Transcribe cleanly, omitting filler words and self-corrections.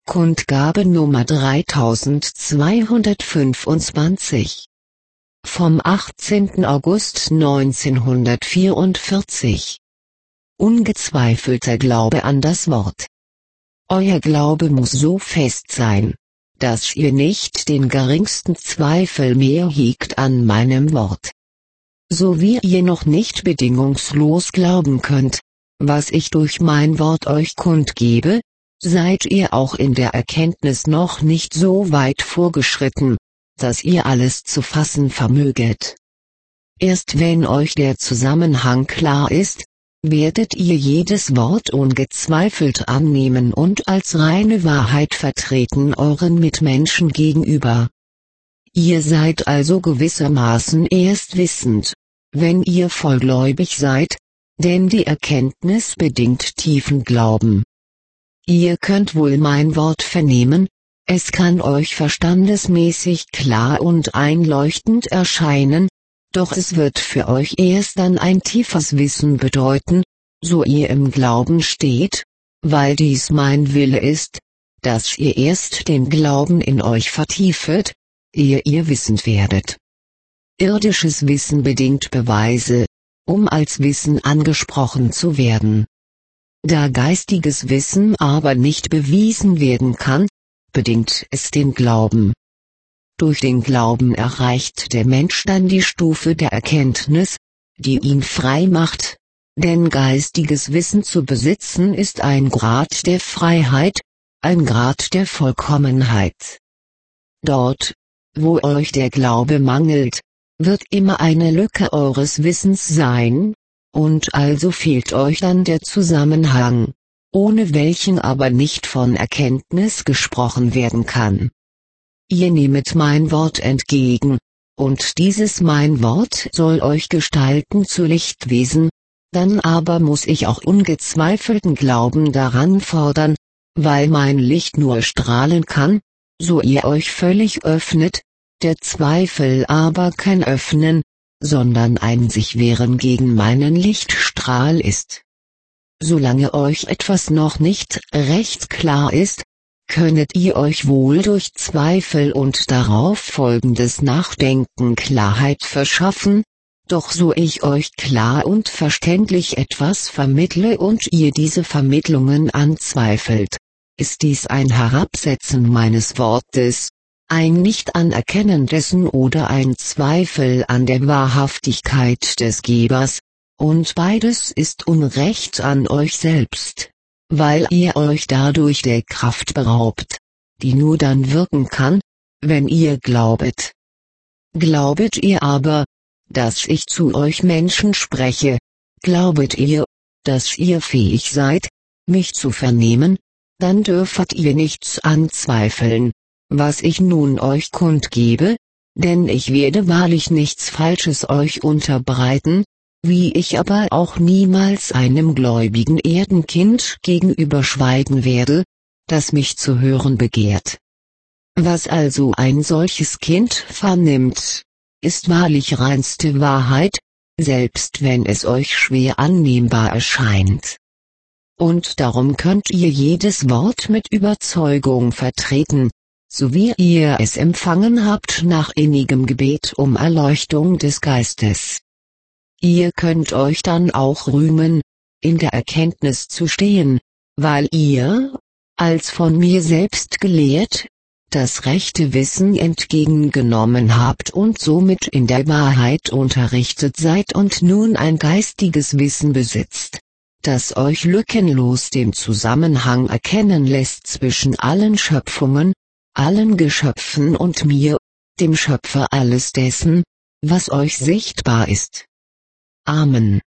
Kundgabe Nummer 3225. Vom 18. August 1944. Ungezweifelter Glaube an das Wort. Euer Glaube muss so fest sein, dass ihr nicht den geringsten Zweifel mehr hegt an meinem Wort. So wie ihr noch nicht bedingungslos glauben könnt, was ich durch mein Wort euch kundgebe, seid ihr auch in der Erkenntnis noch nicht so weit vorgeschritten, dass ihr alles zu fassen vermöget. Erst wenn euch der Zusammenhang klar ist, werdet ihr jedes Wort ungezweifelt annehmen und als reine Wahrheit vertreten euren Mitmenschen gegenüber. Ihr seid also gewissermaßen erst wissend, wenn ihr vollgläubig seid, denn die Erkenntnis bedingt tiefen Glauben. Ihr könnt wohl mein Wort vernehmen, es kann euch verstandesmäßig klar und einleuchtend erscheinen, doch es wird für euch erst dann ein tiefes Wissen bedeuten, so ihr im Glauben steht, weil dies mein Wille ist, dass ihr erst den Glauben in euch vertiefet, ehe ihr wissend werdet. Irdisches Wissen bedingt Beweise, um als Wissen angesprochen zu werden. Da geistiges Wissen aber nicht bewiesen werden kann, bedingt es den Glauben. Durch den Glauben erreicht der Mensch dann die Stufe der Erkenntnis, die ihn frei macht, denn geistiges Wissen zu besitzen ist ein Grad der Freiheit, ein Grad der Vollkommenheit. Dort, wo euch der Glaube mangelt, wird immer eine Lücke eures Wissens sein, und also fehlt euch dann der Zusammenhang, ohne welchen aber nicht von Erkenntnis gesprochen werden kann. Ihr nehmet mein Wort entgegen, und dieses mein Wort soll euch gestalten zu Lichtwesen, dann aber muss ich auch ungezweifelten Glauben daran fordern, weil mein Licht nur strahlen kann, so ihr euch völlig öffnet, der Zweifel aber kein Öffnen, sondern ein sich wehren gegen meinen Lichtstrahl ist. Solange euch etwas noch nicht recht klar ist, könnet ihr euch wohl durch Zweifel und darauf folgendes Nachdenken Klarheit verschaffen, doch so ich euch klar und verständlich etwas vermittle und ihr diese Vermittlungen anzweifelt, ist dies ein Herabsetzen meines Wortes, ein Nicht-Anerkennen dessen oder ein Zweifel an der Wahrhaftigkeit des Gebers, und beides ist Unrecht an euch selbst, weil ihr euch dadurch der Kraft beraubt, die nur dann wirken kann, wenn ihr glaubet. Glaubet ihr aber, dass ich zu euch Menschen spreche, glaubet ihr, dass ihr fähig seid, mich zu vernehmen, dann dürfet ihr nichts anzweifeln, was ich nun euch kundgebe, denn ich werde wahrlich nichts Falsches euch unterbreiten, wie ich aber auch niemals einem gläubigen Erdenkind gegenüber schweigen werde, das mich zu hören begehrt. Was also ein solches Kind vernimmt, ist wahrlich reinste Wahrheit, selbst wenn es euch schwer annehmbar erscheint. Und darum könnt ihr jedes Wort mit Überzeugung vertreten, so wie ihr es empfangen habt nach innigem Gebet um Erleuchtung des Geistes. Ihr könnt euch dann auch rühmen, in der Erkenntnis zu stehen, weil ihr, als von mir selbst gelehrt, das rechte Wissen entgegengenommen habt und somit in der Wahrheit unterrichtet seid und nun ein geistiges Wissen besitzt, das euch lückenlos den Zusammenhang erkennen lässt zwischen allen Schöpfungen, allen Geschöpfen und mir, dem Schöpfer alles dessen, was euch sichtbar ist. Amen.